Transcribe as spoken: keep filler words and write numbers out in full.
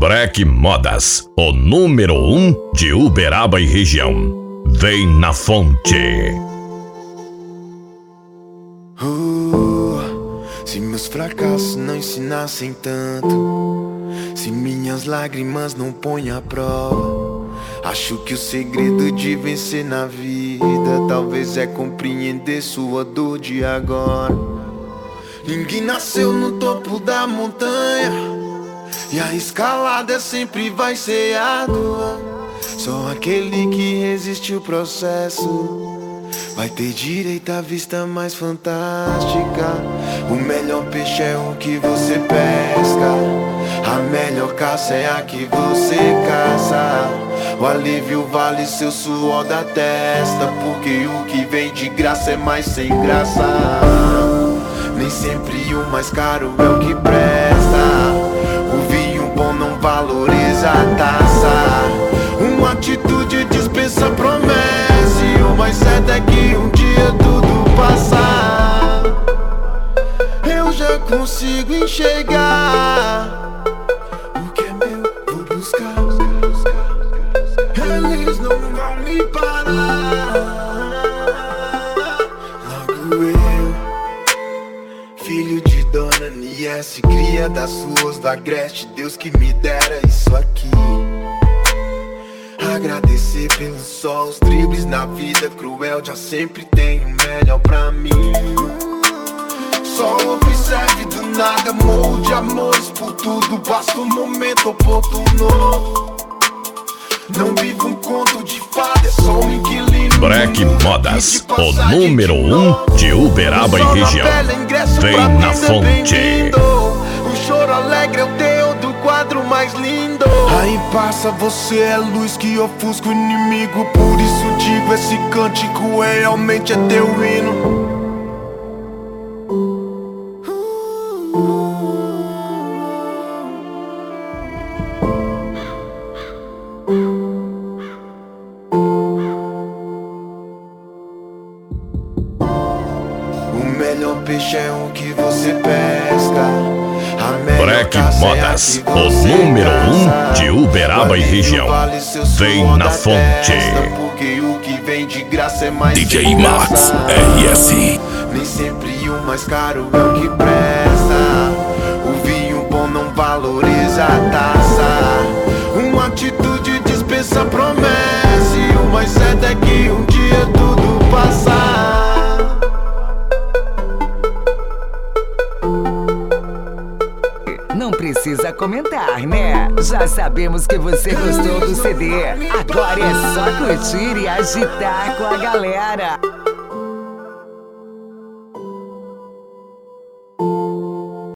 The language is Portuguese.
Breck Modas, o número um de Uberaba e região. Vem na fonte. Uh, se meus fracassos não ensinassem tanto, se minhas lágrimas não põem à prova, acho que o segredo de vencer na vida talvez é compreender sua dor de agora. Ninguém nasceu no topo da montanha e a escalada sempre vai ser árdua. Só aquele que resiste o processo vai ter direito à vista mais fantástica. O melhor peixe é o que você pesca, a melhor caça é a que você caça. O alívio vale seu suor da testa, porque o que vem de graça é mais sem graça. Nem sempre o mais caro é o que presta, o vinho bom não valoriza a taça. Uma atitude dispensa promessa, e o mais certo é que um dia tudo passa. Eu já consigo enxergar o que é meu, vou buscar. Eles não vão me parar. Logo eu, filho de Dona Niesse, cria das suas da Agreste, Deus que me dera isso aqui. Agradecer pelo sol, os dribles na vida cruel, já sempre tem o melhor pra mim. Só observe do nada, morro de amores por tudo, basta um momento oportuno. Não vivo um conto de fada, é só um inquilino. Breck Modas, o número um de Uberaba e região. Vem na fonte. O choro alegre é o teu do quadro mais lindo. Aí passa, você é luz que ofusca o inimigo. Por isso digo, esse cântico é realmente é teu hino. O melhor peixe é o que você pesca, a melhor Breck caça é a Modas, que o você número caça. um de Uberaba e região. Vale seu Vem suor na da fonte. testa, porque o que vem de graça é mais D J sem Max, graça. R S. Nem sempre o mais caro é o que presta, o vinho bom não valoriza a taça. Uma atitude dispensa promessa, e o mais certo é que um dia tudo passa. Não precisa comentar, né? Já sabemos que você gostou do C D. Agora é só curtir e agitar com a galera.